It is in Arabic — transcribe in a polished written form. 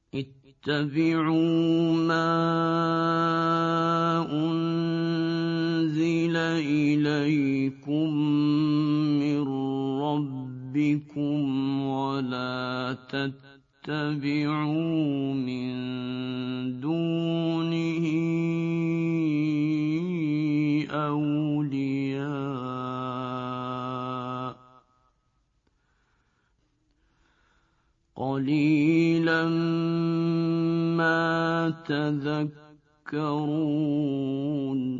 اتبعوا ما أنزل إليكم من ربكم ولا تتبعوا من دونه أولياء قليلا ما تذكرون